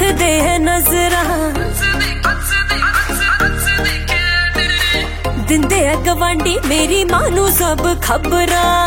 रखदे है नजरां दिंदे है गवांडी मेरी मां नू सब खबरां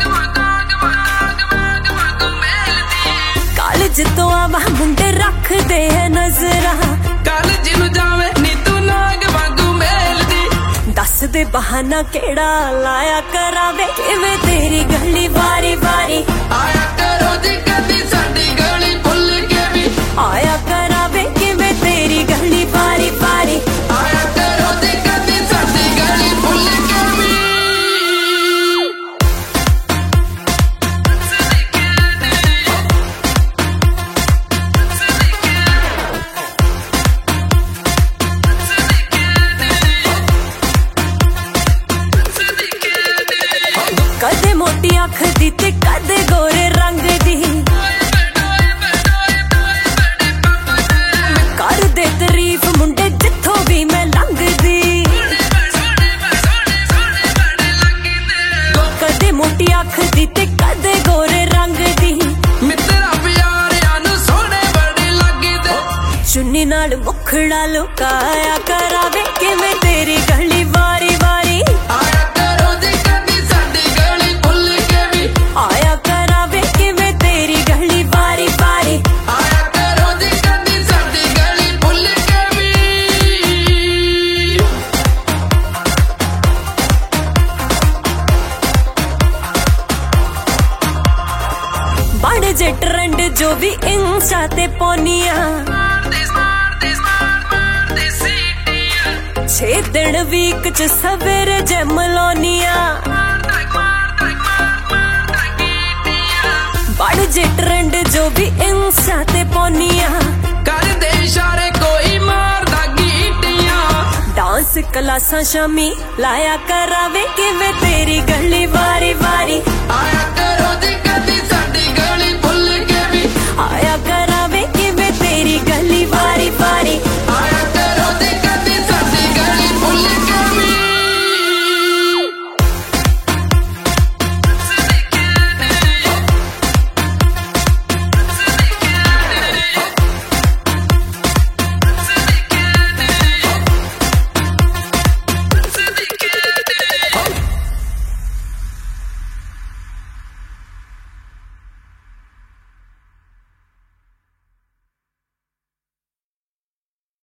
कालज तो आवा मुंडे रखदे है नजरां कालज नू जावे नी तू नाग वांगू मेलदी दस दे बहाना केड़ा लाया करावे किवें तेरी गली वारी वारी आया करो जी कदी साडी गली भुल के भी आया करावे किवें तेरी गली वारी वारी आया करो जी कदी साडी गली भुल के भी कदे मोटी अख दी ते कदे गोरे रंग दी कर दे तारीफ मुंडे जिथों भी मैं लंघदी कदे मोटी अख दी ते कदे गोरे रंग दी मित्रा प्यारियां नू सोहणे बड़े लगदे चुन्नी नाल मुखड़ा लुकाया करावे किवें तेरी गली वारी वारी आया करो जी कदी साडी गली भुल के भी आया करावे किवें तेरी गली वारी वारी आया करो जी कदी साडी गली भुल के भी बड़ जे ट्रेंड जो भी इंस्टा ते पौनियां 6 दिन वीक च सवेरे जिम लाउनियां बड़ जे ट्रेंड जो भी इंस्टा ते पौनियां कर दे इशारे कोई मारदा गीटियां डांस क्लासां शामी लाया करावे किवें तेरी गली वारी वारी आया करो जी कदी साडी गली भुल के भी आया कर